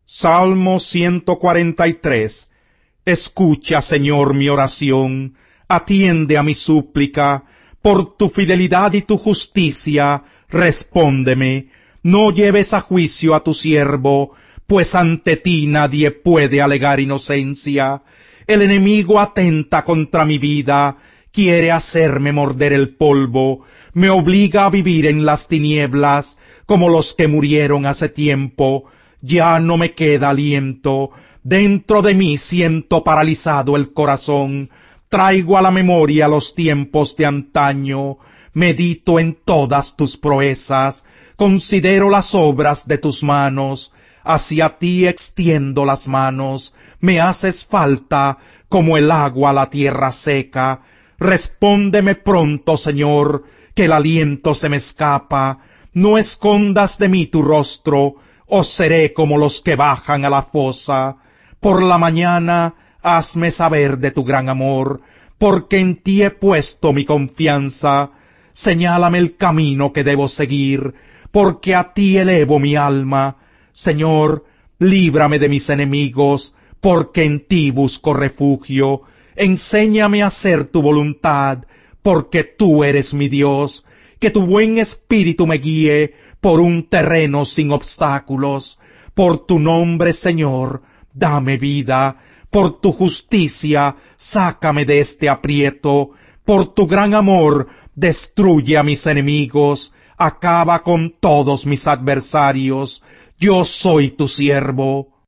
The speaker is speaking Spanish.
Salmo 143. Escucha, Señor, mi oración, atiende a mi súplica, por tu fidelidad y tu justicia, respóndeme. No lleves a juicio a tu siervo, pues ante ti nadie puede alegar inocencia. El enemigo atenta contra mi vida, quiere hacerme morder el polvo, me obliga a vivir en las tinieblas, como los que murieron hace tiempo. Ya no me queda aliento, dentro de mí siento paralizado el corazón, traigo a la memoria los tiempos de antaño, medito en todas tus proezas, considero las obras de tus manos, hacia ti extiendo las manos, me haces falta como el agua a la tierra seca. Respóndeme pronto, Señor, que el aliento se me escapa, no escondas de mí tu rostro, o seré como los que bajan a la fosa. Por la mañana hazme saber de tu gran amor, porque en ti he puesto mi confianza. Señálame el camino que debo seguir, porque a ti elevo mi alma. Señor, líbrame de mis enemigos, porque en ti busco refugio. Enséñame a hacer tu voluntad, porque tú eres mi Dios. Que tu buen espíritu me guíe por un terreno sin obstáculos. Por tu nombre, Señor, dame vida. Por tu justicia, sácame de este aprieto. Por tu gran amor, destruye a mis enemigos. Acaba con todos mis adversarios. Yo soy tu siervo.